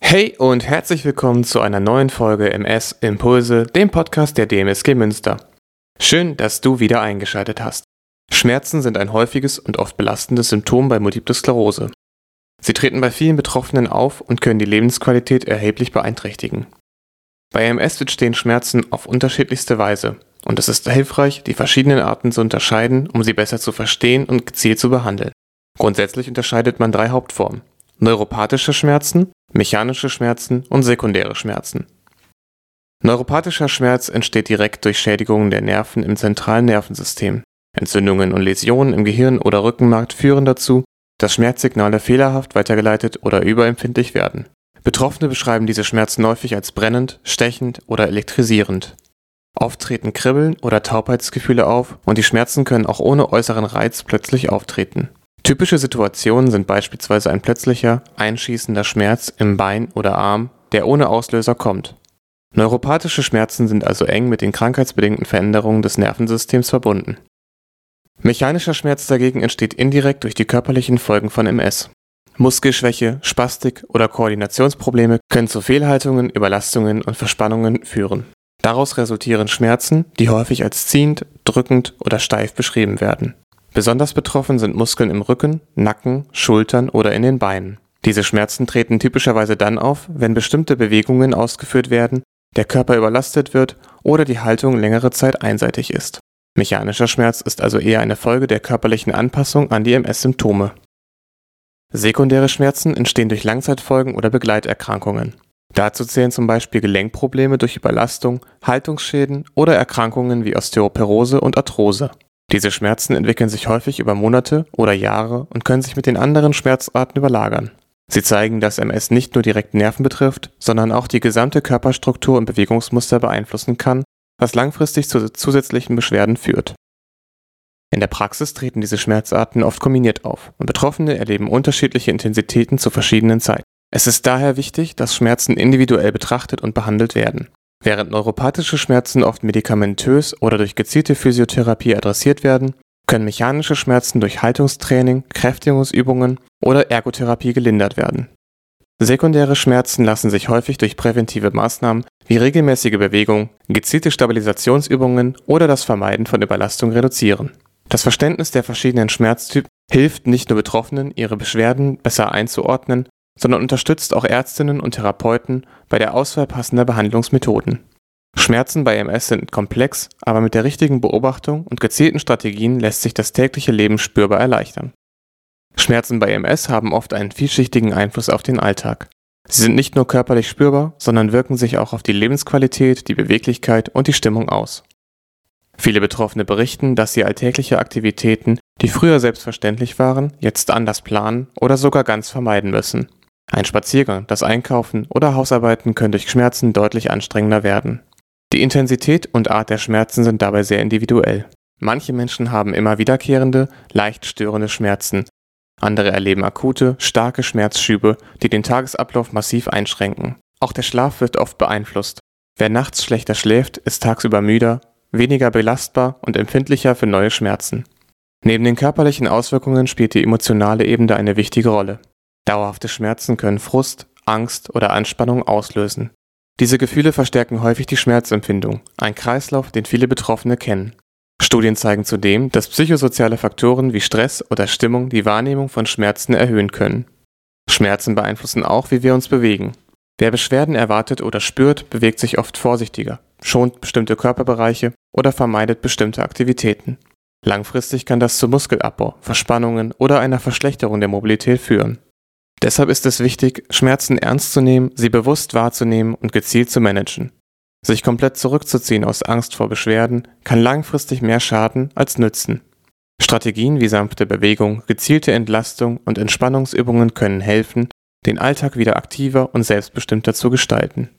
Hey und herzlich willkommen zu einer neuen Folge MS Impulse, dem Podcast der DMSG Münster. Schön, dass du wieder eingeschaltet hast. Schmerzen sind ein häufiges und oft belastendes Symptom bei Multiple Sklerose. Sie treten bei vielen Betroffenen auf und können die Lebensqualität erheblich beeinträchtigen. Bei MS entstehen Schmerzen auf unterschiedlichste Weise und es ist hilfreich, die verschiedenen Arten zu unterscheiden, um sie besser zu verstehen und gezielt zu behandeln. Grundsätzlich unterscheidet man 3 Hauptformen: neuropathische Schmerzen, mechanische Schmerzen und sekundäre Schmerzen. Neuropathischer Schmerz entsteht direkt durch Schädigungen der Nerven im zentralen Nervensystem. Entzündungen und Läsionen im Gehirn oder Rückenmark führen dazu, dass Schmerzsignale fehlerhaft weitergeleitet oder überempfindlich werden. Betroffene beschreiben diese Schmerzen häufig als brennend, stechend oder elektrisierend. Oft treten Kribbeln oder Taubheitsgefühle auf und die Schmerzen können auch ohne äußeren Reiz plötzlich auftreten. Typische Situationen sind beispielsweise ein plötzlicher, einschießender Schmerz im Bein oder Arm, der ohne Auslöser kommt. Neuropathische Schmerzen sind also eng mit den krankheitsbedingten Veränderungen des Nervensystems verbunden. Mechanischer Schmerz dagegen entsteht indirekt durch die körperlichen Folgen von MS. Muskelschwäche, Spastik oder Koordinationsprobleme können zu Fehlhaltungen, Überlastungen und Verspannungen führen. Daraus resultieren Schmerzen, die häufig als ziehend, drückend oder steif beschrieben werden. Besonders betroffen sind Muskeln im Rücken, Nacken, Schultern oder in den Beinen. Diese Schmerzen treten typischerweise dann auf, wenn bestimmte Bewegungen ausgeführt werden, der Körper überlastet wird oder die Haltung längere Zeit einseitig ist. Mechanischer Schmerz ist also eher eine Folge der körperlichen Anpassung an die MS-Symptome. Sekundäre Schmerzen entstehen durch Langzeitfolgen oder Begleiterkrankungen. Dazu zählen zum Beispiel Gelenkprobleme durch Überlastung, Haltungsschäden oder Erkrankungen wie Osteoporose und Arthrose. Diese Schmerzen entwickeln sich häufig über Monate oder Jahre und können sich mit den anderen Schmerzarten überlagern. Sie zeigen, dass MS nicht nur direkt Nerven betrifft, sondern auch die gesamte Körperstruktur und Bewegungsmuster beeinflussen kann, was langfristig zu zusätzlichen Beschwerden führt. In der Praxis treten diese Schmerzarten oft kombiniert auf und Betroffene erleben unterschiedliche Intensitäten zu verschiedenen Zeiten. Es ist daher wichtig, dass Schmerzen individuell betrachtet und behandelt werden. Während neuropathische Schmerzen oft medikamentös oder durch gezielte Physiotherapie adressiert werden, können mechanische Schmerzen durch Haltungstraining, Kräftigungsübungen oder Ergotherapie gelindert werden. Sekundäre Schmerzen lassen sich häufig durch präventive Maßnahmen wie regelmäßige Bewegung, gezielte Stabilisationsübungen oder das Vermeiden von Überlastung reduzieren. Das Verständnis der verschiedenen Schmerztypen hilft nicht nur Betroffenen, ihre Beschwerden besser einzuordnen, sondern unterstützt auch Ärztinnen und Therapeuten bei der Auswahl passender Behandlungsmethoden. Schmerzen bei MS sind komplex, aber mit der richtigen Beobachtung und gezielten Strategien lässt sich das tägliche Leben spürbar erleichtern. Schmerzen bei MS haben oft einen vielschichtigen Einfluss auf den Alltag. Sie sind nicht nur körperlich spürbar, sondern wirken sich auch auf die Lebensqualität, die Beweglichkeit und die Stimmung aus. Viele Betroffene berichten, dass sie alltägliche Aktivitäten, die früher selbstverständlich waren, jetzt anders planen oder sogar ganz vermeiden müssen. Ein Spaziergang, das Einkaufen oder Hausarbeiten können durch Schmerzen deutlich anstrengender werden. Die Intensität und Art der Schmerzen sind dabei sehr individuell. Manche Menschen haben immer wiederkehrende, leicht störende Schmerzen. Andere erleben akute, starke Schmerzschübe, die den Tagesablauf massiv einschränken. Auch der Schlaf wird oft beeinflusst. Wer nachts schlechter schläft, ist tagsüber müder, weniger belastbar und empfindlicher für neue Schmerzen. Neben den körperlichen Auswirkungen spielt die emotionale Ebene eine wichtige Rolle. Dauerhafte Schmerzen können Frust, Angst oder Anspannung auslösen. Diese Gefühle verstärken häufig die Schmerzempfindung, ein Kreislauf, den viele Betroffene kennen. Studien zeigen zudem, dass psychosoziale Faktoren wie Stress oder Stimmung die Wahrnehmung von Schmerzen erhöhen können. Schmerzen beeinflussen auch, wie wir uns bewegen. Wer Beschwerden erwartet oder spürt, bewegt sich oft vorsichtiger, schont bestimmte Körperbereiche oder vermeidet bestimmte Aktivitäten. Langfristig kann das zu Muskelabbau, Verspannungen oder einer Verschlechterung der Mobilität führen. Deshalb ist es wichtig, Schmerzen ernst zu nehmen, sie bewusst wahrzunehmen und gezielt zu managen. Sich komplett zurückzuziehen aus Angst vor Beschwerden kann langfristig mehr schaden als nützen. Strategien wie sanfte Bewegung, gezielte Entlastung und Entspannungsübungen können helfen, den Alltag wieder aktiver und selbstbestimmter zu gestalten.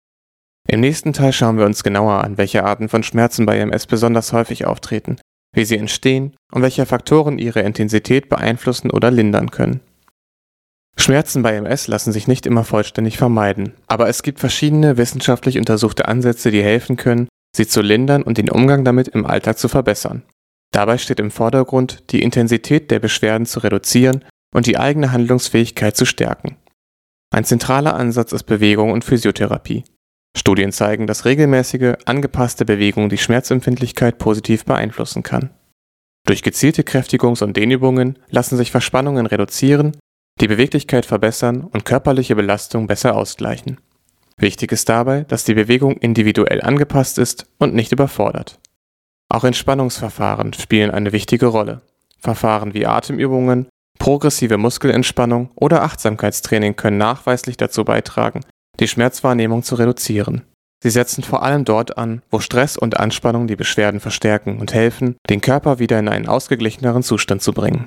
Im nächsten Teil schauen wir uns genauer an, welche Arten von Schmerzen bei MS besonders häufig auftreten, wie sie entstehen und welche Faktoren ihre Intensität beeinflussen oder lindern können. Schmerzen bei MS lassen sich nicht immer vollständig vermeiden, aber es gibt verschiedene wissenschaftlich untersuchte Ansätze, die helfen können, sie zu lindern und den Umgang damit im Alltag zu verbessern. Dabei steht im Vordergrund, die Intensität der Beschwerden zu reduzieren und die eigene Handlungsfähigkeit zu stärken. Ein zentraler Ansatz ist Bewegung und Physiotherapie. Studien zeigen, dass regelmäßige, angepasste Bewegung die Schmerzempfindlichkeit positiv beeinflussen kann. Durch gezielte Kräftigungs- und Dehnübungen lassen sich Verspannungen reduzieren, die Beweglichkeit verbessern und körperliche Belastung besser ausgleichen. Wichtig ist dabei, dass die Bewegung individuell angepasst ist und nicht überfordert. Auch Entspannungsverfahren spielen eine wichtige Rolle. Verfahren wie Atemübungen, progressive Muskelentspannung oder Achtsamkeitstraining können nachweislich dazu beitragen, die Schmerzwahrnehmung zu reduzieren. Sie setzen vor allem dort an, wo Stress und Anspannung die Beschwerden verstärken und helfen, den Körper wieder in einen ausgeglicheneren Zustand zu bringen.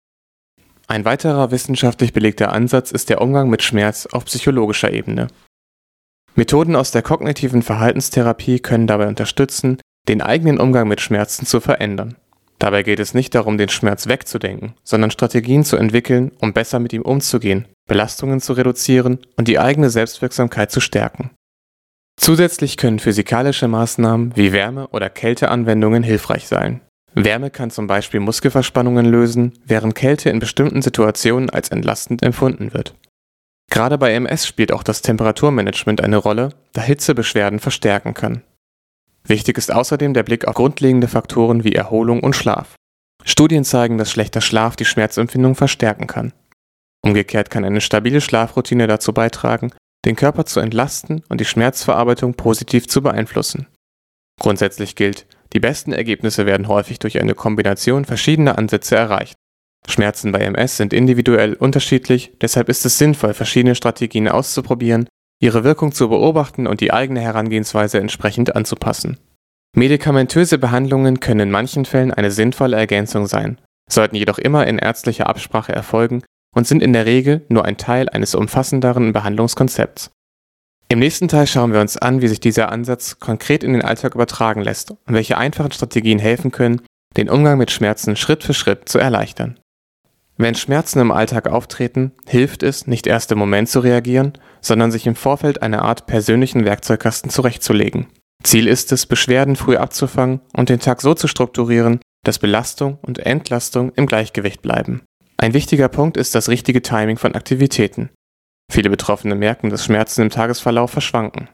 Ein weiterer wissenschaftlich belegter Ansatz ist der Umgang mit Schmerz auf psychologischer Ebene. Methoden aus der kognitiven Verhaltenstherapie können dabei unterstützen, den eigenen Umgang mit Schmerzen zu verändern. Dabei geht es nicht darum, den Schmerz wegzudenken, sondern Strategien zu entwickeln, um besser mit ihm umzugehen, Belastungen zu reduzieren und die eigene Selbstwirksamkeit zu stärken. Zusätzlich können physikalische Maßnahmen wie Wärme- oder Kälteanwendungen hilfreich sein. Wärme kann zum Beispiel Muskelverspannungen lösen, während Kälte in bestimmten Situationen als entlastend empfunden wird. Gerade bei MS spielt auch das Temperaturmanagement eine Rolle, da Hitze Beschwerden verstärken kann. Wichtig ist außerdem der Blick auf grundlegende Faktoren wie Erholung und Schlaf. Studien zeigen, dass schlechter Schlaf die Schmerzempfindung verstärken kann. Umgekehrt kann eine stabile Schlafroutine dazu beitragen, den Körper zu entlasten und die Schmerzverarbeitung positiv zu beeinflussen. Grundsätzlich gilt, die besten Ergebnisse werden häufig durch eine Kombination verschiedener Ansätze erreicht. Schmerzen bei MS sind individuell unterschiedlich, deshalb ist es sinnvoll, verschiedene Strategien auszuprobieren, ihre Wirkung zu beobachten und die eigene Herangehensweise entsprechend anzupassen. Medikamentöse Behandlungen können in manchen Fällen eine sinnvolle Ergänzung sein, sollten jedoch immer in ärztlicher Absprache erfolgen und sind in der Regel nur ein Teil eines umfassenderen Behandlungskonzepts. Im nächsten Teil schauen wir uns an, wie sich dieser Ansatz konkret in den Alltag übertragen lässt und welche einfachen Strategien helfen können, den Umgang mit Schmerzen Schritt für Schritt zu erleichtern. Wenn Schmerzen im Alltag auftreten, hilft es, nicht erst im Moment zu reagieren, sondern sich im Vorfeld eine Art persönlichen Werkzeugkasten zurechtzulegen. Ziel ist es, Beschwerden früh abzufangen und den Tag so zu strukturieren, dass Belastung und Entlastung im Gleichgewicht bleiben. Ein wichtiger Punkt ist das richtige Timing von Aktivitäten. Viele Betroffene merken, dass Schmerzen im Tagesverlauf verschwanken.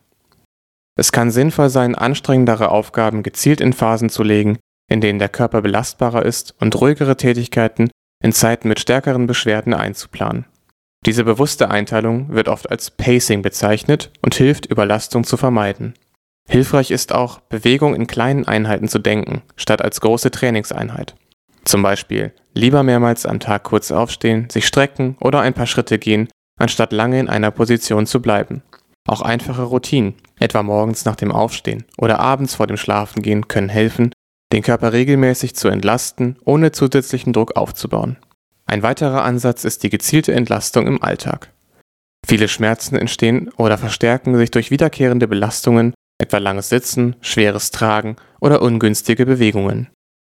Es kann sinnvoll sein, anstrengendere Aufgaben gezielt in Phasen zu legen, in denen der Körper belastbarer ist, und ruhigere Tätigkeiten in Zeiten mit stärkeren Beschwerden einzuplanen. Diese bewusste Einteilung wird oft als Pacing bezeichnet und hilft, Überlastung zu vermeiden. Hilfreich ist auch, Bewegung in kleinen Einheiten zu denken, statt als große Trainingseinheit. Zum Beispiel lieber mehrmals am Tag kurz aufstehen, sich strecken oder ein paar Schritte gehen, anstatt lange in einer Position zu bleiben. Auch einfache Routinen, etwa morgens nach dem Aufstehen oder abends vor dem Schlafengehen, können helfen, den Körper regelmäßig zu entlasten, ohne zusätzlichen Druck aufzubauen. Ein weiterer Ansatz ist die gezielte Entlastung im Alltag. Viele Schmerzen entstehen oder verstärken sich durch wiederkehrende Belastungen, etwa langes Sitzen, schweres Tragen oder ungünstige Bewegungen.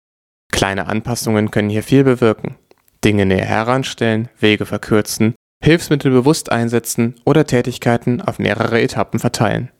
Kleine Anpassungen können hier viel bewirken. Dinge näher heranstellen, Wege verkürzen, Hilfsmittel bewusst einsetzen oder Tätigkeiten auf mehrere Etappen verteilen.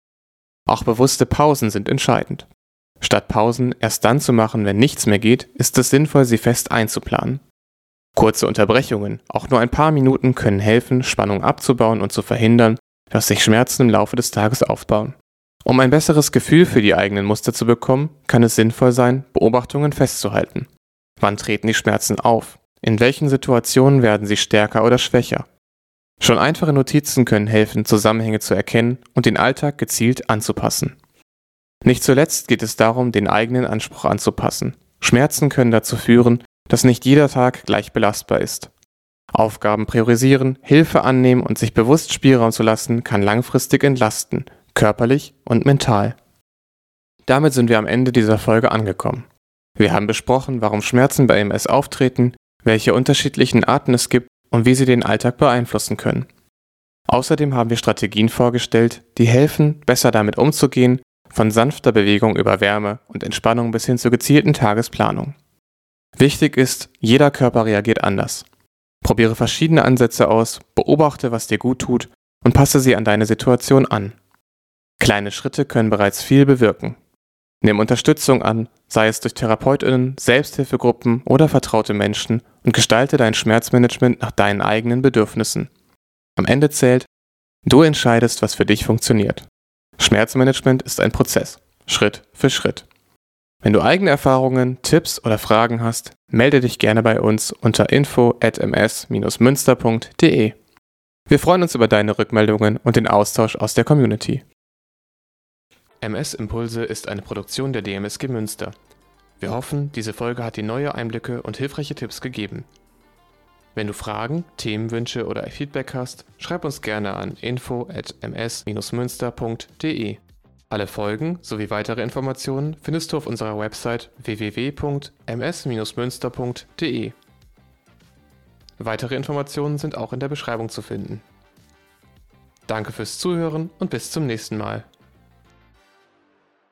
Auch bewusste Pausen sind entscheidend. Statt Pausen erst dann zu machen, wenn nichts mehr geht, ist es sinnvoll, sie fest einzuplanen. Kurze Unterbrechungen, auch nur ein paar Minuten, können helfen, Spannung abzubauen und zu verhindern, dass sich Schmerzen im Laufe des Tages aufbauen. Um ein besseres Gefühl für die eigenen Muster zu bekommen, kann es sinnvoll sein, Beobachtungen festzuhalten. Wann treten die Schmerzen auf? In welchen Situationen werden sie stärker oder schwächer? Schon einfache Notizen können helfen, Zusammenhänge zu erkennen und den Alltag gezielt anzupassen. Nicht zuletzt geht es darum, den eigenen Anspruch anzupassen. Schmerzen können dazu führen, dass nicht jeder Tag gleich belastbar ist. Aufgaben priorisieren, Hilfe annehmen und sich bewusst Spielraum zu lassen, kann langfristig entlasten, körperlich und mental. Damit sind wir am Ende dieser Folge angekommen. Wir haben besprochen, warum Schmerzen bei MS auftreten, welche unterschiedlichen Arten es gibt und wie sie den Alltag beeinflussen können. Außerdem haben wir Strategien vorgestellt, die helfen, besser damit umzugehen, von sanfter Bewegung über Wärme und Entspannung bis hin zur gezielten Tagesplanung. Wichtig ist, jeder Körper reagiert anders. Probiere verschiedene Ansätze aus, beobachte, was dir gut tut und passe sie an deine Situation an. Kleine Schritte können bereits viel bewirken. Nimm Unterstützung an, sei es durch TherapeutInnen, Selbsthilfegruppen oder vertraute Menschen, und gestalte dein Schmerzmanagement nach deinen eigenen Bedürfnissen. Am Ende zählt, du entscheidest, was für dich funktioniert. Schmerzmanagement ist ein Prozess, Schritt für Schritt. Wenn du eigene Erfahrungen, Tipps oder Fragen hast, melde dich gerne bei uns unter info@ms-münster.de. Wir freuen uns über deine Rückmeldungen und den Austausch aus der Community. MS Impulse ist eine Produktion der DMSG Münster. Wir hoffen, diese Folge hat dir neue Einblicke und hilfreiche Tipps gegeben. Wenn du Fragen, Themenwünsche oder Feedback hast, schreib uns gerne an info@ms-münster.de. Alle Folgen sowie weitere Informationen findest du auf unserer Website www.ms-münster.de. Weitere Informationen sind auch in der Beschreibung zu finden. Danke fürs Zuhören und bis zum nächsten Mal.